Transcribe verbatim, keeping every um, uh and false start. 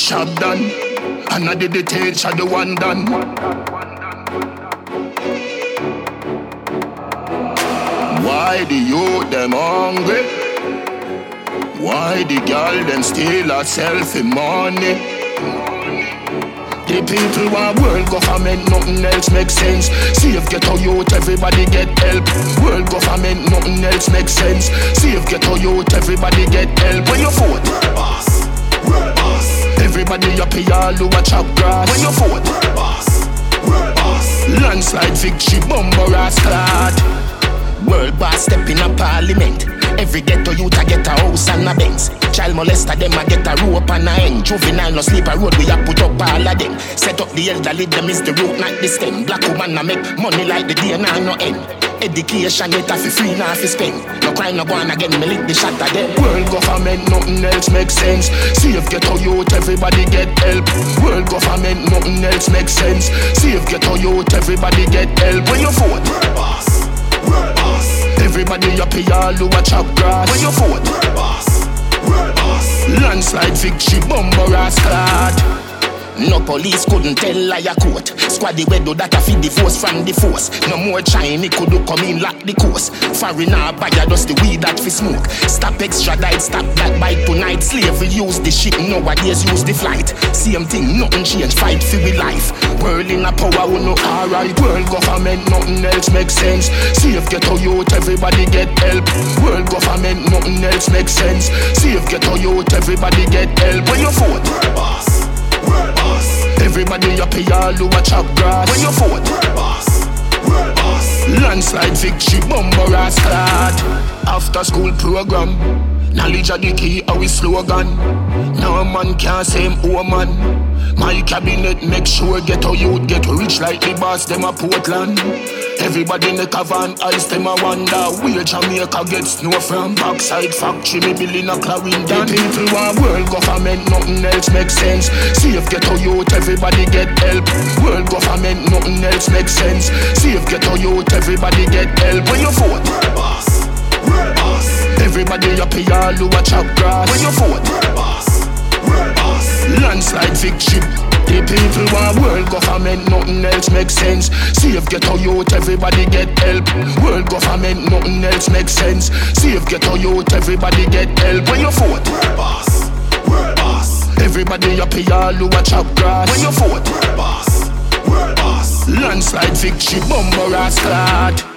shop done, and I did the teacher the one done. Why the youth them hungry? Why the girl them steal herself in money? The people want world government, nothing else makes sense. Save ghetto youth, everybody get help. World government, nothing else makes sense. Save ghetto youth, everybody get help. When you vote, world boss, world boss. Everybody happy all who a chop grass. When you vote, world boss, world boss. Landslide victory, bumper ass clad. World boss step in a parliament. Every ghetto youth a get a house and a Benz. Child molester them a get a rope and a end. Juvenile no sleep a road we a put up all of them. Set up the elderly them is the root not the stem. Black woman a make money like the day now no end. Education get a fi free now fi spend. No crime no go on again me lick the shot of them. World government nothing else makes sense. Save ghetto youth everybody get help. World government nothing else makes sense. Save ghetto youth everybody get help. When you vote, world boss, world boss. Everybody happy all who a chop grass. When you vote, world boss, world boss. Landslide victory, bumper ass clad. No police couldn't tell liar court. Squaddy we do that a feed the force from the force. No more Chinese could do come in lock the course. Foreigner buyer just the weed that fi smoke. Stop extradite, stop that bite tonight. Slavery use the ship, nowadays use the flight. Same thing, nothing change, fight for we life. World in a power, we no alright. World government, nothing else makes sense. Save ghetto youth, everybody get help. World government, nothing else makes sense. Save ghetto youth, everybody get help. When you vote, world boss, world boss. Everybody happy all who a chop grass. When you vote, world boss, world boss. Landslide victory, bumper ass clad. After school program, knowledge of the key, our slogan. No man can say him oh man. My cabinet make sure ghetto youth get rich like the boss them a Portland. Everybody neck a van ice them a wonder where Jamaica get snow from. Backside factory me building a Clarendon. The people want world government, nothing else makes sense. Save ghetto youth, everybody get help. World government, nothing else makes sense. Save ghetto youth, everybody get help. When you vote, world boss, world boss. Everybody happy all who a chop grass. When you vote, world boss, world boss. Landslide victory. The people want world government, nothing else makes sense. Save ghetto youth, everybody get help. World government, nothing else makes sense. Save ghetto youth, everybody get help. When you vote, world boss, world boss. Everybody happy all who a chop grass. When you vote, world boss, world boss. Landslide victory, bumper ass clad.